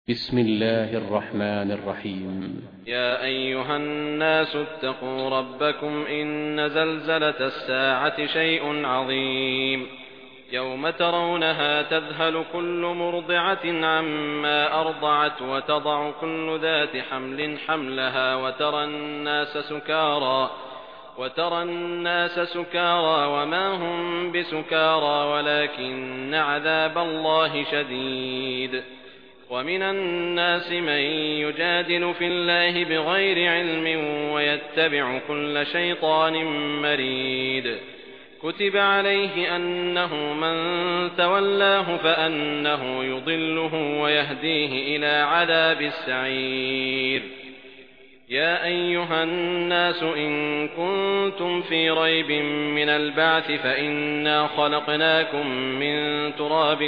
بسم الله الرحمن الرحيم. يا أيها الناس اتقوا ربكم إن زلزلة الساعة شيء عظيم. يوم ترونها تذهل كل مرضعة عما أرضعت وتضع كل ذات حمل حملها وترى الناس سكارى وما هم بسكارى ولكن عذاب الله شديد. ومن الناس من يجادل في الله بغير علم ويتبع كل شيطان مريد. كتب عليه أنه من تولاه فأنه يضله ويهديه إلى عذاب السعير. يا أيها الناس إن كنتم في ريب من البعث فإنا خلقناكم من تراب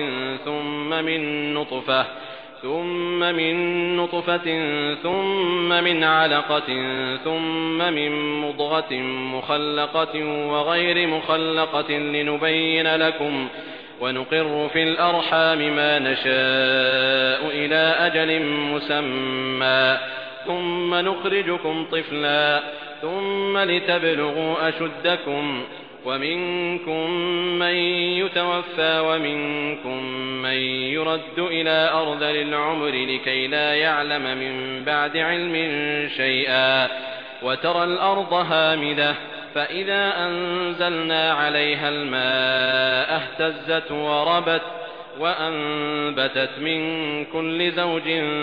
ثم من نطفة ثم من علقة ثم من مضغة مخلقة وغير مخلقة لنبين لكم ونقر في الأرحام ما نشاء إلى أجل مسمى ثم نخرجكم طفلا ثم لتبلغوا أشدكم ومنكم من يتوفى ومنكم من يرد إلى أرذل العمر لكي لا يعلم من بعد علم شيئا. وترى الأرض هامدة فإذا أنزلنا عليها الماء اهتزت وربت وأنبتت من كل زوج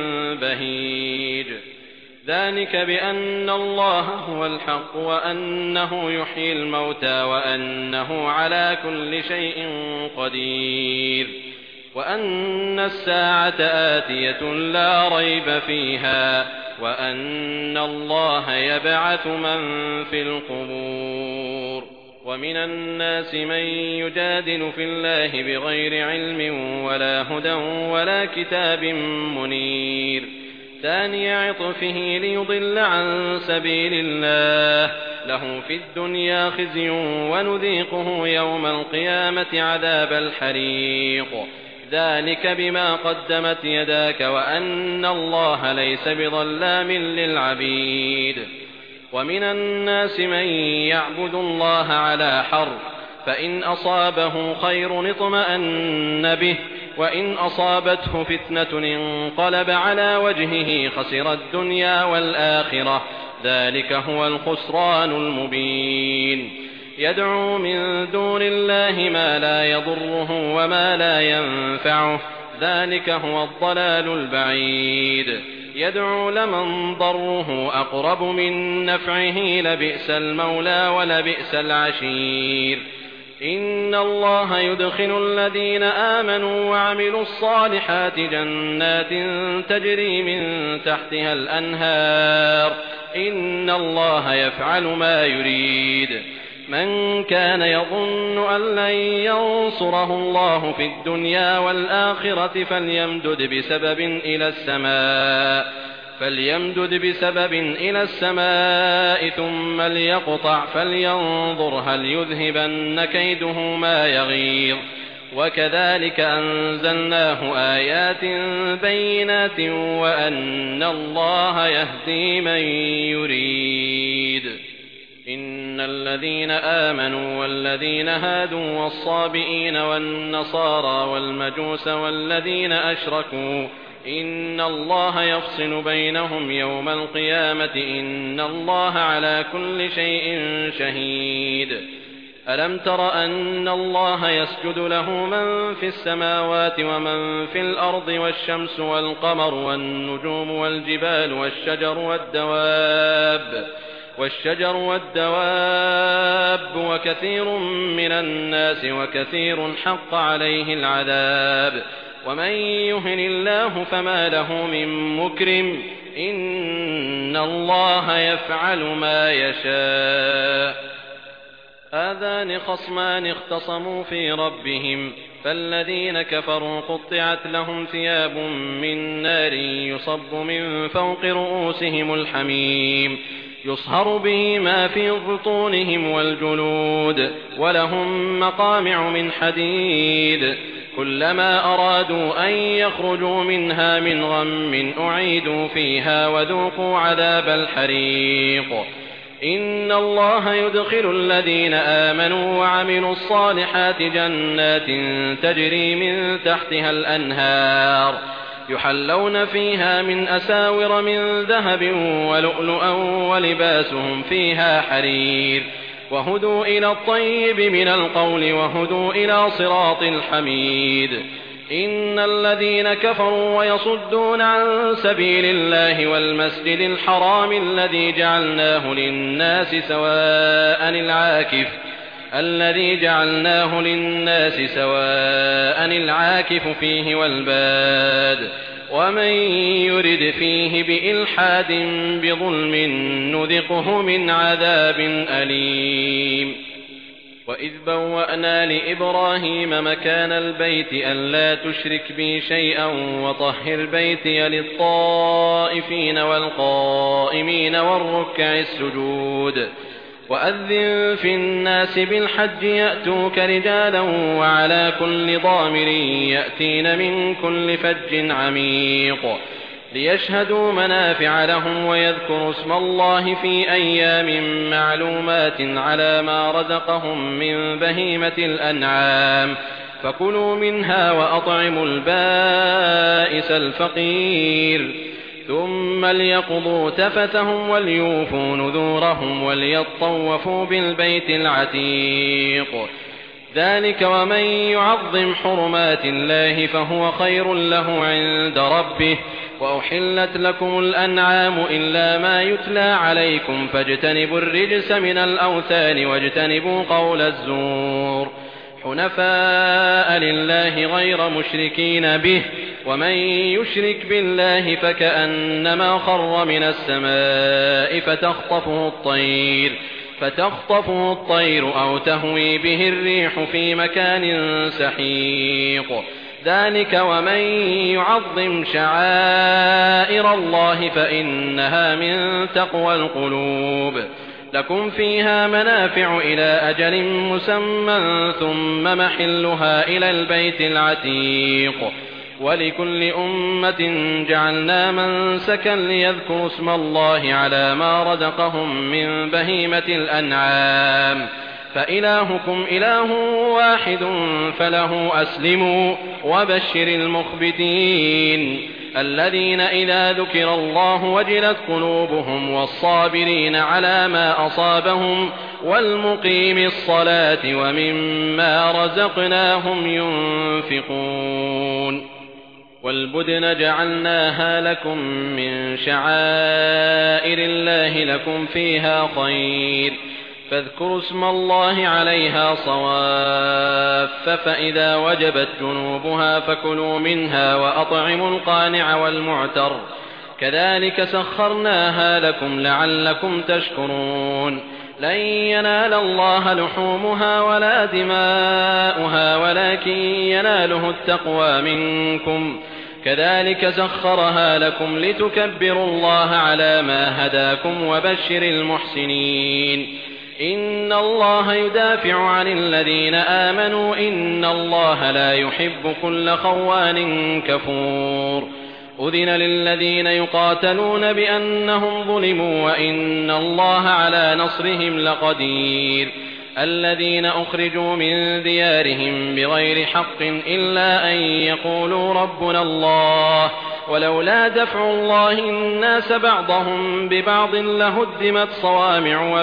بهيج. ذلك بأن الله هو الحق وأنه يحيي الموتى وأنه على كل شيء قدير وأن الساعة آتية لا ريب فيها وأن الله يبعث من في القبور. ومن الناس من يجادل في الله بغير علم ولا هدى ولا كتاب منير. ثاني عطفه ليضل عن سبيل الله له في الدنيا خزي ونذيقه يوم القيامة عذاب الحريق. ذلك بما قدمت يداك وأن الله ليس بظلام للعبيد. ومن الناس من يعبد الله على حرف فإن أصابه خير اطمأن به وإن أصابته فتنة انقلب على وجهه خسر الدنيا والآخرة. ذلك هو الخسران المبين. يدعو من دون الله ما لا يضره وما لا ينفعه ذلك هو الضلال البعيد. يدعو لمن ضره أقرب من نفعه لبئس المولى ولبئس العشير. إن الله يدخل الذين آمنوا وعملوا الصالحات جنات تجري من تحتها الأنهار إن الله يفعل ما يريد. من كان يظن أن لن ينصره الله في الدنيا والآخرة فليمدد بسبب إلى السماء ثم ليقطع فلينظر هل يذهبن كيده ما يغيظ. وكذلك أنزلناه آيات بينات وأن الله يهدي من يريد. إن الذين آمنوا والذين هادوا والصابئين والنصارى والمجوس والذين أشركوا إن الله يفصل بينهم يوم القيامة إن الله على كل شيء شهيد. ألم تر أن الله يسجد له من في السماوات ومن في الأرض والشمس والقمر والنجوم والجبال والشجر والدواب وكثير من الناس وكثير حق عليه العذاب. ومن يهن الله فما له من مكرم إن الله يفعل ما يشاء. هذان خصمان اختصموا في ربهم فالذين كفروا قطعت لهم ثياب من نار يصب من فوق رؤوسهم الحميم يصهر به ما في بطونهم والجلود ولهم مقامع من حديد كلما أرادوا أن يخرجوا منها من غم أعيدوا فيها وذوقوا عذاب الحريق إن الله يدخل الذين آمنوا وعملوا الصالحات جنات تجري من تحتها الأنهار يحلون فيها من أساور من ذهب ولؤلؤا ولباسهم فيها حرير وهدوا إلى الطيب من القول وهدوا إلى صراط الحميد إن الذين كفروا ويصدون عن سبيل الله والمسجد الحرام الذي جعلناه للناس سواء العاكف فيه والباد ومن يرد فيه بإلحاد بظلم نذقه من عذاب أليم وإذ بوأنا لإبراهيم مكان البيت ألا تشرك بي شيئا وطهر بيتي للطائفين والقائمين والركع السجود وأذن في الناس بالحج يأتوك رجالا وعلى كل ضامر يأتين من كل فج عميق ليشهدوا منافع لهم ويذكروا اسم الله في أيام معلومات على ما رزقهم من بهيمة الأنعام فكلوا منها وأطعموا البائس الفقير ثم ليقضوا تفثهم وليوفوا نذورهم وليطوفوا بالبيت العتيق ذلك ومن يعظم حرمات الله فهو خير له عند ربه وأحلت لكم الأنعام إلا ما يتلى عليكم فاجتنبوا الرجس من الأوثان واجتنبوا قول الزور حنفاء لله غير مشركين به ومن يشرك بالله فكأنما خر من السماء فتخطفه الطير أو تهوي به الريح في مكان سحيق ذلك ومن يعظم شعائر الله فإنها من تقوى القلوب لكم فيها منافع إلى أجل مسمى ثم محلها إلى البيت العتيق ولكل أمة جعلنا منسكا ليذكروا اسم الله على ما رزقهم من بهيمة الأنعام فإلهكم إله واحد فله أسلموا وبشر المخبتين الذين إذا ذكر الله وجلت قلوبهم والصابرين على ما أصابهم والمقيم الصلاة وممما رزقناهم ينفقون والبدن جعلناها لكم من شعائر الله لكم فيها خير فاذكروا اسم الله عليها صواف فإذا وجبت جنوبها فكلوا منها وأطعموا القانع والمعتر كذلك سخرناها لكم لعلكم تشكرون لن ينال الله لحومها ولا دماؤها ولكن يناله التقوى منكم كذلك سخرها لكم لتكبروا الله على ما هداكم وبشر المحسنين إن الله يدافع عن الذين آمنوا إن الله لا يحب كل خوان كفور أذن للذين يقاتلون بأنهم ظلموا وإن الله على نصرهم لقدير الذين أخرجوا من ديارهم بغير حق إلا أن يقولوا ربنا الله ولولا دفع الله الناس بعضهم ببعض لهدمت صوامع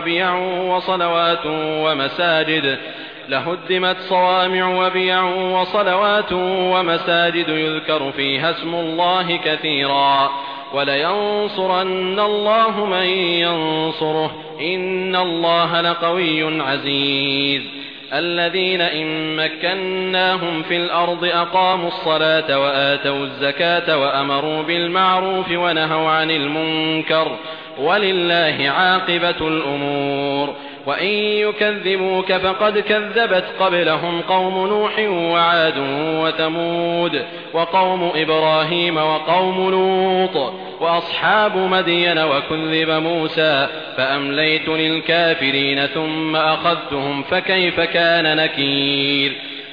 وبيع وصلوات ومساجد يذكر فيها اسم الله كثيرا ولينصرن الله من ينصره إن الله لقوي عزيز الذين إن مكناهم في الأرض أقاموا الصلاة وآتوا الزكاة وأمروا بالمعروف ونهوا عن المنكر ولله عاقبة الأمور وإن يكذبوك فقد كذبت قبلهم قوم نوح وعاد وثمود وقوم إبراهيم وقوم لوط وأصحاب مدين وكذب موسى فأمليت للكافرين ثم أخذتهم فكيف كان نكير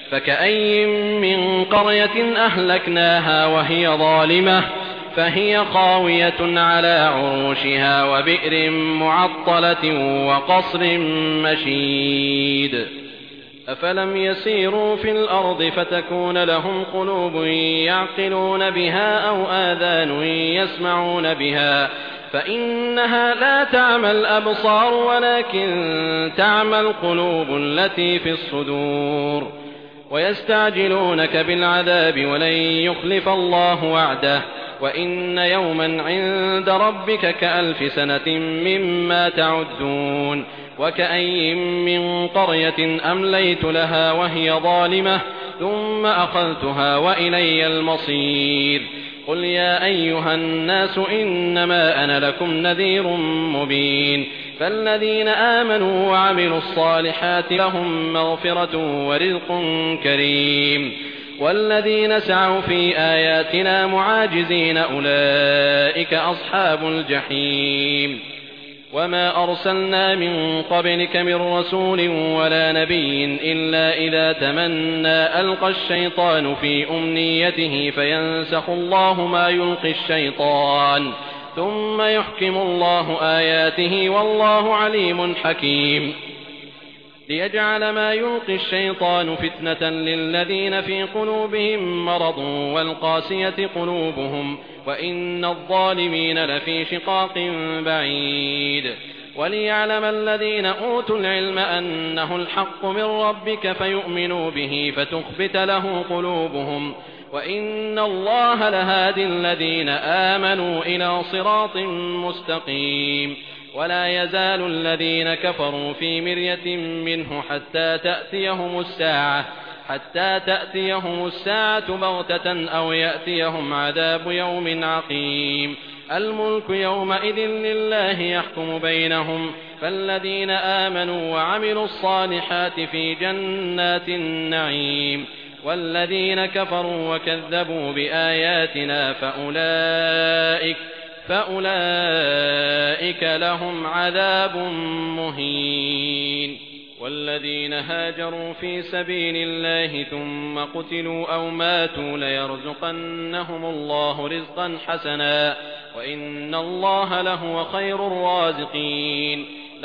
فكأي من قرية أهلكناها وهي ظالمة فهي خاوية على عروشها وبئر معطلة وقصر مشيد أفلم يسيروا في الأرض فتكون لهم قلوب يعقلون بها أو آذان يسمعون بها فإنها لا تعمى الأبصار ولكن تعمى القلوب التي في الصدور ويستعجلونك بالعذاب ولن يخلف الله وعده وإن يوما عند ربك كألف سنة مما تعدون وكأي من قرية أمليت لها وهي ظالمة ثم أخذتها وإلي المصير قل يا أيها الناس إنما أنا لكم نذير مبين فالذين آمنوا وعملوا الصالحات لهم مغفرة ورزق كريم والذين سعوا في آياتنا معاجزين أولئك أصحاب الجحيم وما أرسلنا من قبلك من رسول ولا نبي إلا إذا تمنى ألقى الشيطان في أمنيته فينسخ الله ما يلقي الشيطان ثم يحكم الله آياته والله عليم حكيم ليجعل ما يلقي الشيطان فتنة للذين في قلوبهم مرض والقاسية قلوبهم وإن الظالمين لفي شقاق بعيد وليعلم الذين أوتوا العلم أنه الحق من ربك فيؤمنوا به فتخبت له قلوبهم وإن الله لهادي الذين آمنوا إلى صراط مستقيم ولا يزال الذين كفروا في مرية منه حتى تأتيهم الساعة بغتة أو يأتيهم عذاب يوم عقيم الملك يومئذ لله يحكم بينهم فالذين آمنوا وعملوا الصالحات في جنات النعيم والذين كفروا وكذبوا بآياتنا فأولئك لهم عذاب مهين والذين هاجروا في سبيل الله ثم قتلوا أو ماتوا ليرزقنهم الله رزقا حسنا وإن الله لهو خير الرازقين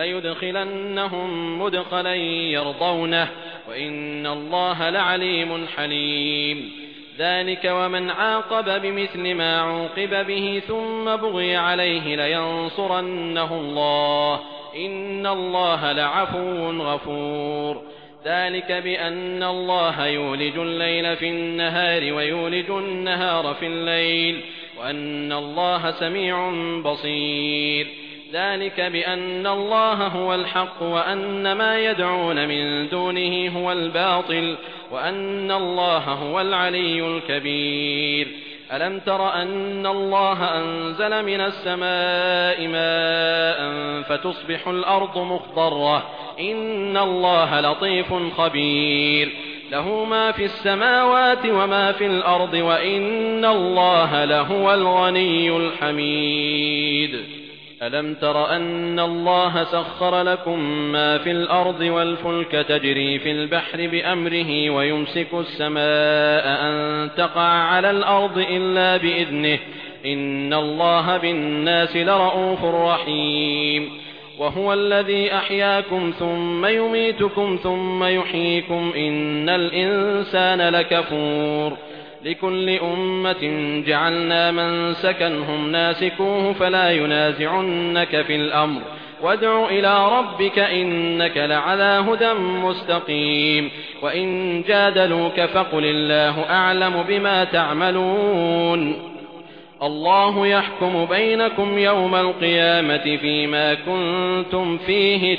ليدخلنهم مدخلا يرضونه وإن الله لعليم حليم ذلك ومن عاقب بمثل ما عوقب به ثم بغي عليه لينصرنه الله إن الله لعفو غفور ذلك بأن الله يولج الليل في النهار ويولج النهار في الليل وأن الله سميع بصير ذلك بأن الله هو الحق وأن ما يدعون من دونه هو الباطل وأن الله هو العلي الكبير ألم تر أن الله أنزل من السماء ماء فتصبح الأرض مخضرة إن الله لطيف خبير له ما في السماوات وما في الأرض وإن الله لهو الغني الحميد ألم تر أن الله سخر لكم ما في الأرض والفلك تجري في البحر بأمره ويمسك السماء أن تقع على الأرض إلا بإذنه إن الله بالناس لرءوف رحيم وهو الذي أحياكم ثم يميتكم ثم يحييكم إن الإنسان لكفور لكل أمة جعلنا من سكنهم ناسكوه فلا ينازعنك في الأمر وادع إلى ربك إنك لعلى هدى مستقيم وإن جادلوك فقل الله أعلم بما تعملون الله يحكم بينكم يوم القيامة فيما كنتم فيه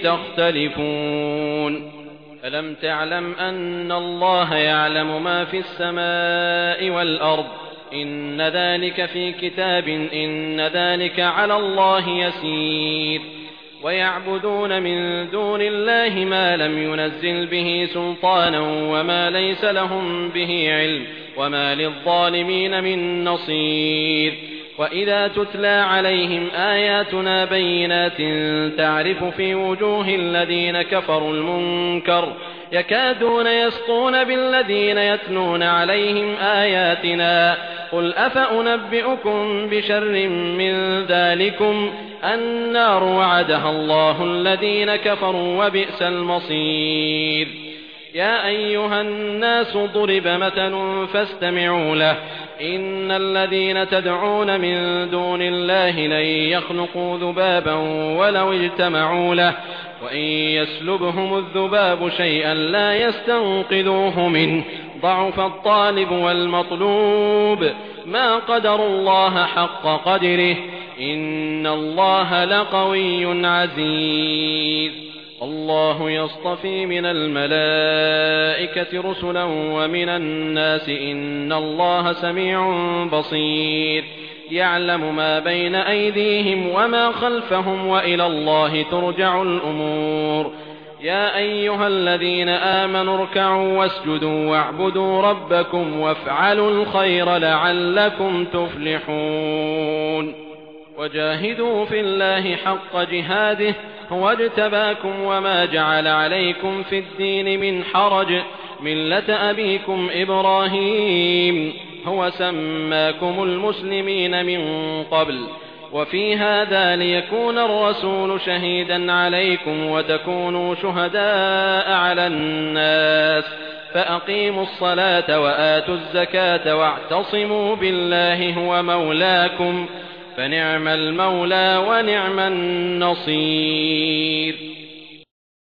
تختلفون ألم تعلم أن الله يعلم ما في السماء والأرض إن ذلك في كتاب إن ذلك على الله يسير ويعبدون من دون الله ما لم ينزل به سلطانا وما ليس لهم به علم وما للظالمين من نصير وإذا تتلى عليهم آياتنا بينات تعرف في وجوه الذين كفروا المنكر يكادون يسطون بالذين يتلون عليهم آياتنا قل أفأنبئكم بشر من ذلكم النار وعدها الله الذين كفروا وبئس المصير يا أيها الناس ضرب مثل فاستمعوا له إن الذين تدعون من دون الله لن يخلقوا ذبابا ولو اجتمعوا له وإن يسلبهم الذباب شيئا لا يستنقذوه منه ضعف الطالب والمطلوب ما قدروا الله حق قدره إن الله لقوي عزيز الله يصطفي من الملائكة رسلا ومن الناس إن الله سميع بصير يعلم ما بين أيديهم وما خلفهم وإلى الله ترجع الأمور يا أيها الذين آمنوا اركعوا واسجدوا واعبدوا ربكم وافعلوا الخير لعلكم تفلحون وجاهدوا في الله حق جهاده هو اجتباكم وما جعل عليكم في الدين من حرج ملة أبيكم إبراهيم هو سماكم المسلمين من قبل وفي هذا ليكون الرسول شهيدا عليكم وتكونوا شهداء على الناس فأقيموا الصلاة وآتوا الزكاة واعتصموا بالله هو مولاكم فنعم المولى ونعم النصير